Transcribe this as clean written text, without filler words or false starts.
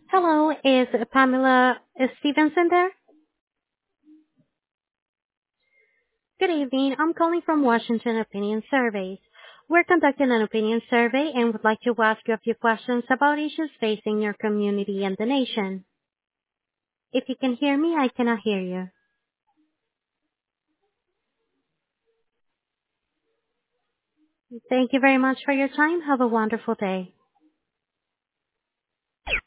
Hello, is Pamela Stevenson there? Good evening. I'm calling from Washington Opinion Surveys. We're conducting an opinion survey and would like to ask you a few questions about issues facing your community and the nation. If you can hear me, I cannot hear you. Thank you very much for your time. Have a wonderful day.